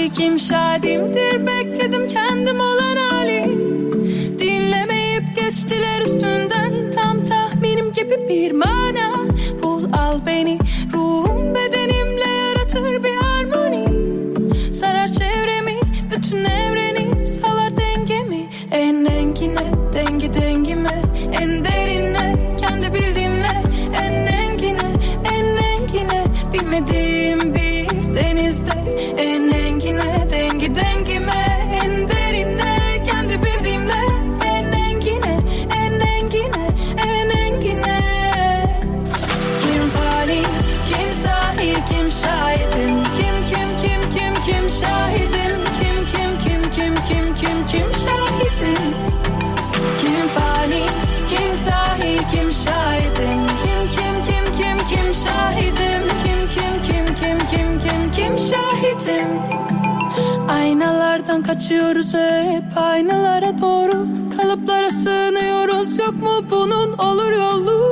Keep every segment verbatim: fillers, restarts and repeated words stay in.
sahi kim şadimdir, bekledim kendim olan hali. Dinlemeyip geçtiler üstünden, tam tahminim gibi bir mana. Bul al beni, ruhum bedenimle yaratır bir harmoni. Sarar çevremi, bütün evreni, salar dengemi. En engine, dengi dengime, en derine, kendi bildiğimle. En engine, en engine, bilmediğim bir denizde. En engine, dengi dengime, en derine, kendi bildiğimle. En engine, en engine, en engine. Kim fani, kim sahi, kim şahidim. Kim, kim, kim, kim, kim şahidim. Kim, kim, kim, kim, kim, kim, kim şahidim. Kim fani, kim sahi, kim şahidim. Kim, kim, kim, kim, kim şahidim. Kim, kim, kim, kim, kim, kim, kim şahidim. Aynalardan kaçıyoruz hep, aynalara doğru. Kalıplara sığınıyoruz, yok mu bunun olur yolu?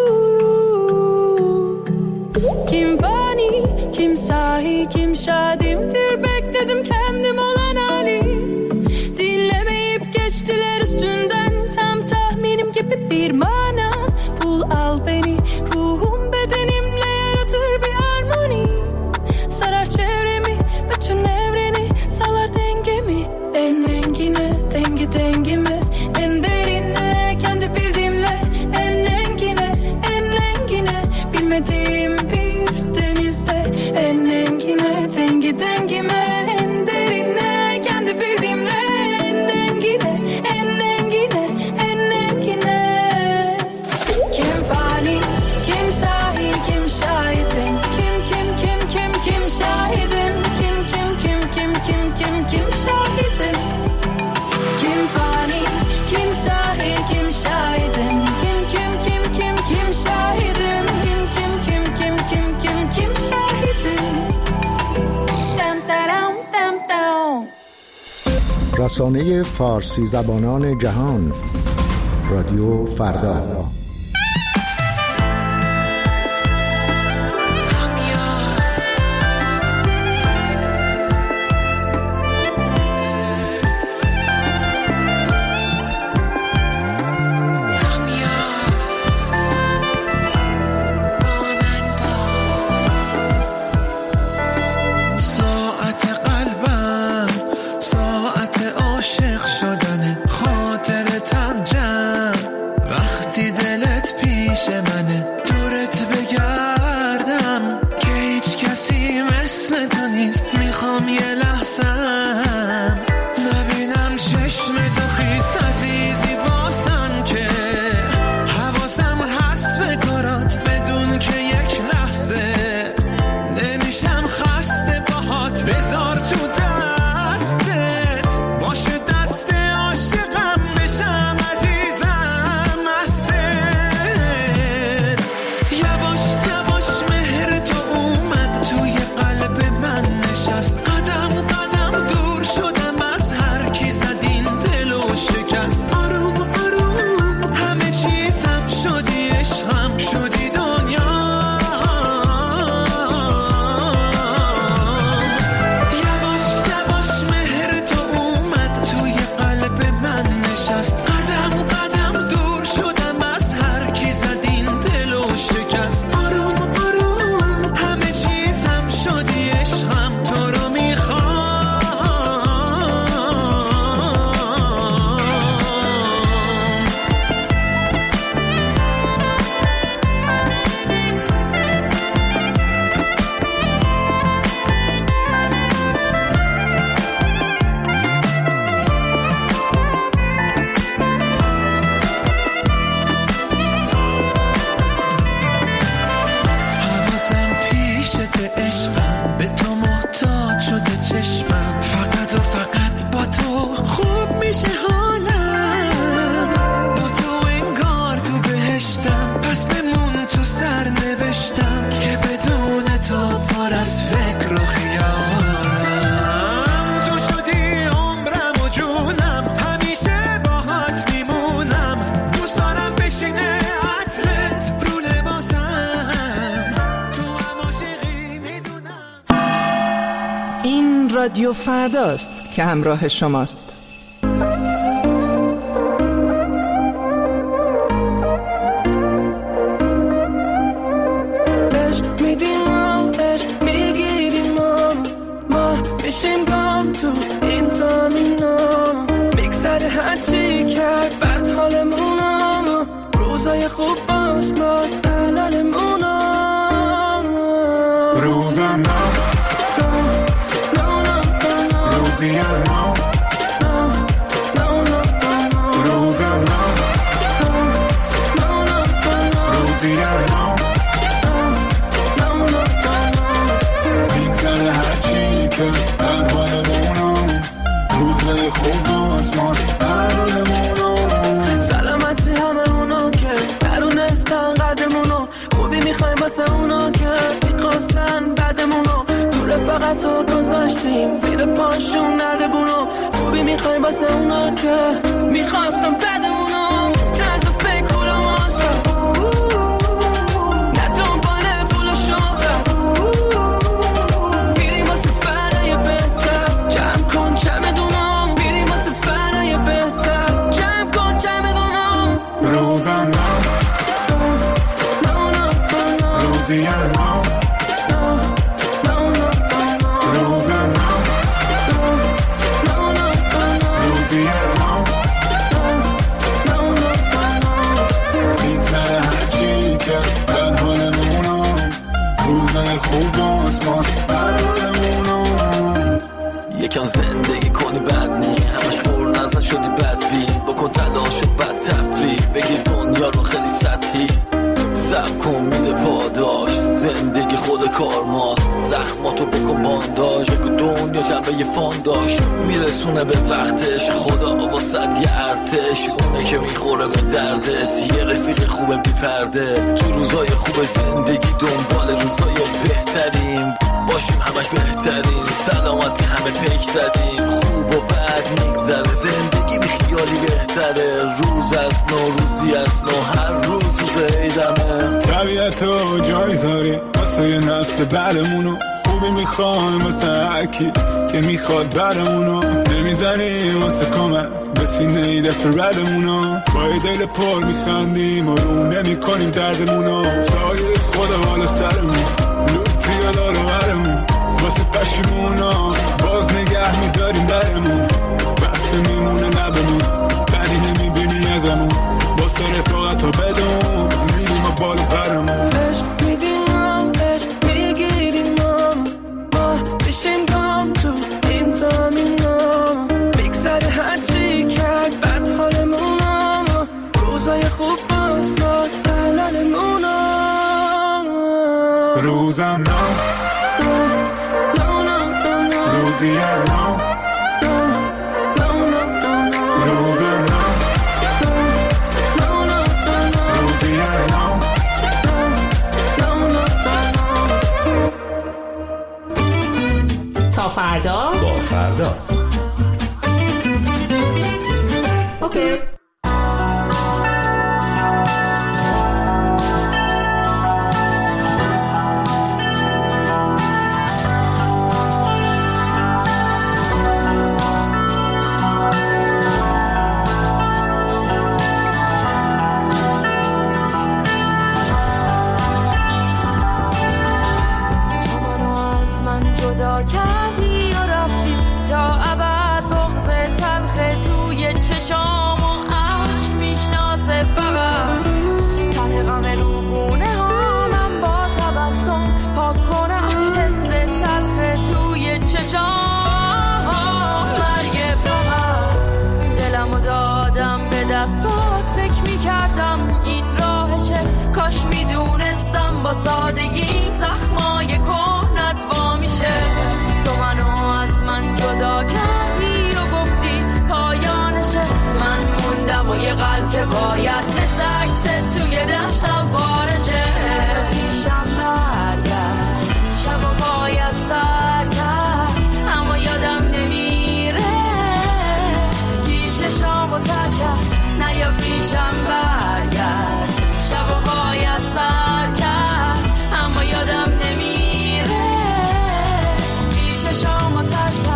Kim fani, kim sahi, kim şadimdir, bekledim kendim olan hali. Dinlemeyip geçtiler üstünden, tam tahminim gibi bir mana. Bul al beni, ruhum bedenimle yaratır bir harmoni. Sarar çevremi, bütün evreni, salar dengemi. En engine, dengi dengime, en derine, kendi bildiğimle. En engine, en engine, bilmediğim bir denizde. En engine, dengi dengime, en derine, kendi bildiğimle. En engine, en engine, en engine. Kim fani, kim sahi, kim şahidim. Kim, kim, kim, kim, kim şahidim. Kim, kim, kim, kim, kim, kim, kim şahidim. Kim fani, kim sahi, kim şahidim. Kim, kim, kim, kim, kim şahidim. Kim, kim, kim, kim, kim, kim, kim şahidim. Dam dam dam dam. رسانه فارسی زبانان جهان، رادیو فردا. قدم قدم رادیو فرداست که همراه شماست. عشق میدیم ما، عشق میگیریم ما، ما میشیم گام تو این دامینا، میگذره هرچی کرد بد حالمونا، روزای خوب باش باز حلالمونا، روزم روزیانو روزانو روزیانو میگذره هرچی که من حالمونو، روزای خوب آسماس حالمونو، سلامتی همه اونا که درونستن قدرمونو، خوبی میخوایم واسه اونا که میخواستن بعدمونو، فقط تو گذاشتیم زیر پاشون نرده بونو، خوبی میخوایم واسه اونا که میخواستم بعدمونو، طرز فکر پول و ماسکا نه دنباله پول و شهرت، بیریم واسه فرای بهتر، جمع کن چمدونم، بیریم واسه فرای بهتر، جمع کن چمدونم، روزم روزیانم خوب آسماس برمونو، یکم زندگی کنی بد نی، همش قور نزد شدی بد بین، بکن تلاش و بد تفریح، بگی دنیا رو خیلی سطحی، سب کن میده پاداش، زندگی خود کار ماست، زخماتو بکن بانداش، بگو دنیا جنبه یه فانداش، میرسونه به وقتش، خدا واسد یه ارتش، اونه که میخوره به دردت، یه رفیق خوبه بی پرده، تو روزای خوب زندگی دنبال روزای بهترین، باشیم همش بهترین، سلامتی همه پیک زدیم، خوب و بد میگذره، زندگی بی خیالی بهتره، روز از نو روزی از نو، هر روز روز عیدمه، طبیعتو جای زاری واسه یه نسل بعدمونو، خوبی میخوایم واسه هرکی که میخواد برمونو، نمیزنیم واسه کمک به سینه دست ردمونو، با یه دل پر میخندیم و رو نمیکنیم دردمونو، سایه خدا بالا سرمون، لوتی و دارو برمون، واسه پشیمونا باز نگه میداریم درمون، بسته میمونه لبمون، بدی نمیبینی ازمون، واسه رفاقت ها بدون میریم و بالا پرمون، عشق میدیم ما، عشق میگیریم ما، ما بشیم گام تو این دامینا، میگذره هرچی کرد بد حالمونا، روزای خوب باز باز حلالمونا، روزم نو روزیانو روزم روزیانو تا فردا با فردا اوکی. کردی و رفتی تا ابد، بغض تلخ توی چشام و عشق میشناسه فقط، ته غم روگونه ها من با تبسم پاک کنم حس تلخ توی چشام، مرگ فقط دلمو دادم به دستات، فکر میکردم این راهشه، کاش میدونستم با سادگی زخمای کهنت وا میشه، تو منو از من جدا کردی و گفتی پایانشه، من موندم و یه قلب که باید مثل عکست توی دستم بارشه، پیشم برگرد شب و باید سر کرد، اما یادم نمیره گیر چشامو تر کرد، نه یا پیشم برگرد شب و باید سر کرد، اما یادم نمیره گیر چشامو تر کرد.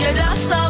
یه دستم